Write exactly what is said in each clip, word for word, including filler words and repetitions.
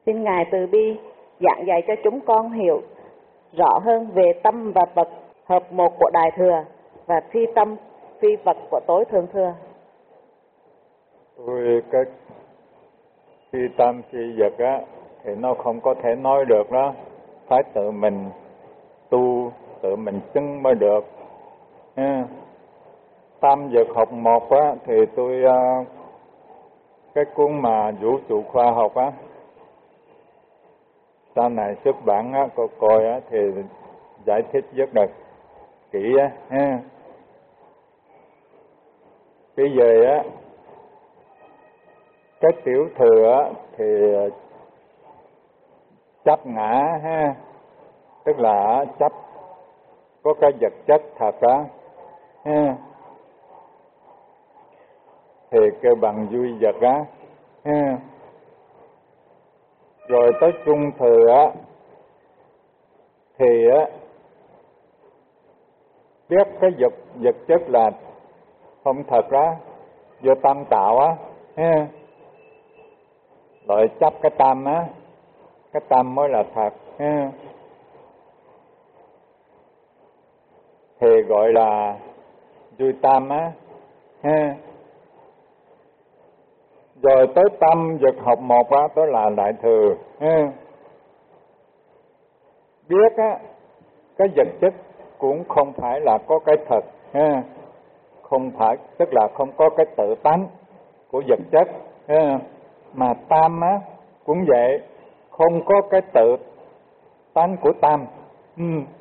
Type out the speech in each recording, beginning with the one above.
Xin Ngài từ bi giảng dạy cho chúng con hiểu rõ hơn về tâm và vật hợp một của Đại Thừa và phi tâm, phi vật của tối Thượng Thừa. Tôi cái phi tâm, phi vật á, thì nó không có thể nói được đó. Phải tự mình tu, tự mình chứng mới được. Ha. Tam vật học một á, thì tôi cái cuốn mà vũ trụ khoa học á, sau này xuất bản á, cô coi á, thì giải thích rất là kỹ á. Ha. Bây giờ á, cái tiểu thừa á, thì chấp ngã ha, tức là chấp có cái vật chất thật á, ha, thì kêu bằng vui vật á, ha. Rồi tới trung thừa á, thì á biết cái vật vật chất là không thật á, do tâm tạo á, ha. Rồi chấp cái tâm á, cái tâm mới là thật, ha. Thì gọi là vui tâm á, ha. Rồi tới tâm vật học một á, đó là Đại Thừa, ha. Biết á, cái vật chất cũng không phải là có cái thật, ha. Không phải, tức là không có cái tự tánh của vật chất, ha. Mà tâm á cũng vậy, không có cái tự tánh của tâm. Ừ.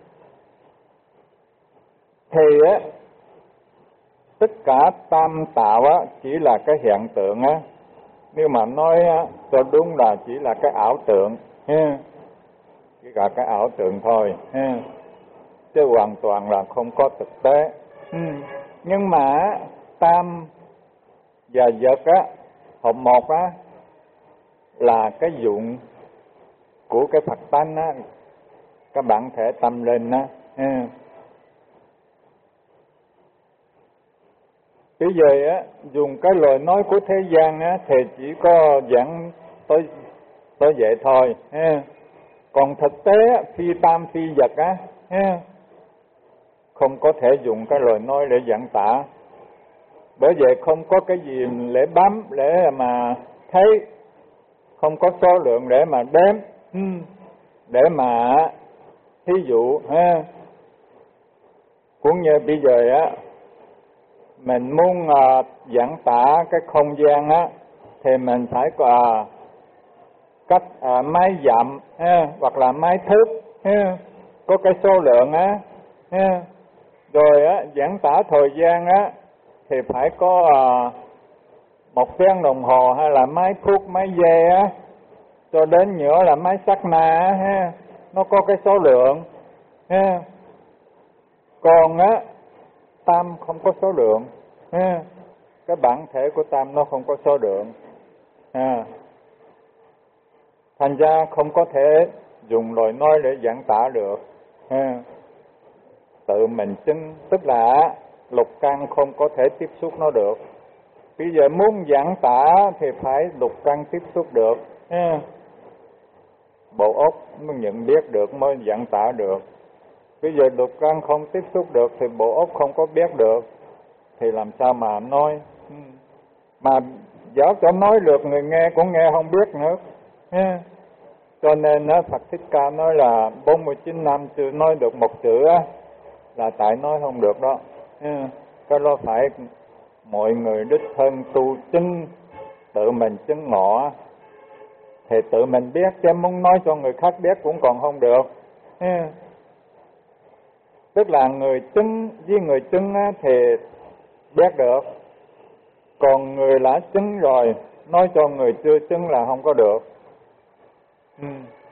Thì á, tất cả tam tạo á chỉ là cái hiện tượng á, nếu mà nói á, cho đúng là chỉ là cái ảo tượng, ha. Chỉ là cái ảo tượng thôi, ha. Chứ hoàn toàn là không có thực tế. Ừ. Nhưng mà tam và vật á, hợp một á, là cái dụng của cái Phật tánh á, cái bản thể tâm linh á, ha. Bây giờ á, dùng cái lời nói của thế gian á, thì chỉ có giảng tới tới vậy thôi, ha. Còn thực tế á, phi tam phi vật á, ha, không có thể dùng cái lời nói để giảng tả. Bởi vậy không có cái gì để bám, để mà thấy, không có số lượng để mà đếm, để mà thí dụ, ha. Cũng như bây giờ á, mình muốn uh, giảng tả cái không gian á, thì mình phải có uh, cách uh, mấy dặm, ha, hoặc là mấy thước, ha, có cái số lượng á, ha. Rồi á, giảng tả thời gian á, thì phải có uh, một tiếng đồng hồ hay là mấy phút, mấy giây á, cho đến nữa là mấy sát na á, ha, nó có cái số lượng, ha. Còn á, tâm không có số lượng, ha. Cái bản thể của tâm nó không có số lượng, ha. Thành ra không có thể dùng lời nói để giảng tả được, ha. Tự mình chứng, tức là lục căn không có thể tiếp xúc nó được. Bây giờ muốn giảng tả thì phải lục căn tiếp xúc được, ha. Bộ óc mới nhận biết được, mới giảng tả được. Bây giờ lục căn không tiếp xúc được thì bộ óc không có biết được, thì làm sao mà nói. Mà dẫu cho nói được, người nghe cũng nghe không biết nữa, ha. Cho nên á, Phật Thích Ca nói là bốn mươi chín năm chưa nói được một chữ á, là tại nói không được đó, ha. Cái đó phải mọi người đích thân tu chứng, tự mình chứng ngộ thì tự mình biết, chứ muốn nói cho người khác biết cũng còn không được, ha. Tức là người chứng với người chứng á, thì biết được, còn người đã chứng rồi nói cho người chưa chứng là không có được. Ừ.